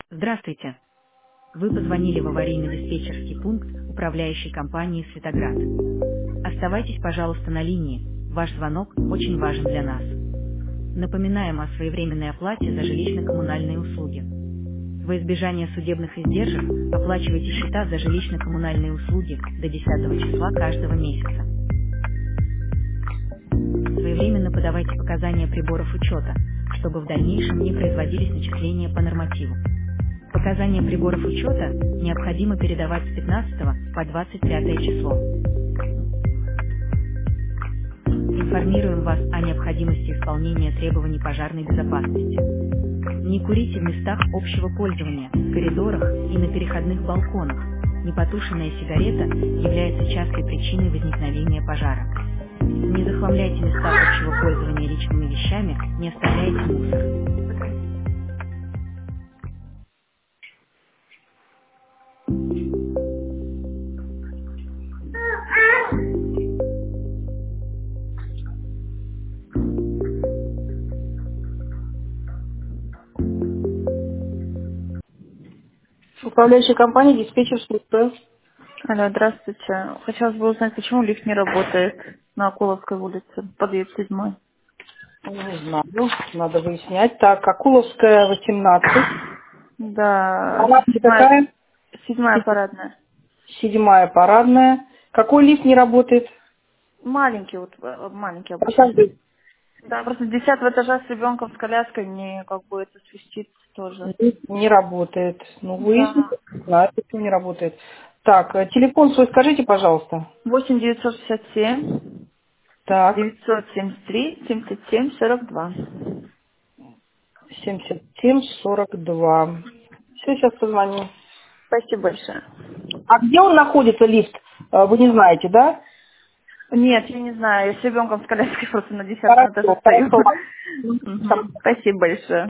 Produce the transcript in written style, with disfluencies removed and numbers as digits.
Здравствуйте. Вы позвонили в аварийно-диспетчерский пункт управляющей компании «Светоград». Оставайтесь, пожалуйста, на линии. Ваш звонок очень важен для нас. Напоминаем о своевременной оплате за жилищно-коммунальные услуги. Во избежание судебных издержек оплачивайте счета за жилищно-коммунальные услуги до 10 числа каждого месяца. Своевременно подавайте показания приборов учета, чтобы в дальнейшем не производились начисления по нормативу. Показания приборов учета необходимо передавать с 15 по 25 число. Информируем вас о необходимости исполнения требований пожарной безопасности. Не курите в местах общего пользования, в коридорах и на переходных балконах. Непотушенная сигарета является частой причиной возникновения пожара. Не захламляйте места общего пользования личными вещами, не оставляйте мусор. Управляющая компания «Диспетчер службы». Алло, здравствуйте. Хотелось бы узнать, почему лифт не работает на Акуловской улице, подъезд 7. Не знаю, надо выяснять. Так, Акуловская, 18. Да, Палатка какая? седьмая парадная. 7-я парадная. Какой лифт не работает? Маленький, маленький обычно. Покажи. Да, просто с 10 этажа с ребенком с коляской мне как бы это свистит тоже. Лифт не работает. Ну, выясните, Да. не знаю, почему не работает. Так, телефон свой скажите, пожалуйста. 8 967 Так, 973 77 42. 7742. Все, сейчас позвоню. Спасибо большое. А где он находится, лифт? Вы не знаете, да? Нет, я не знаю, я с ребенком с коляской просто на 10 этаже Хорошо, стою. хорошо. Мгм. Спасибо большое.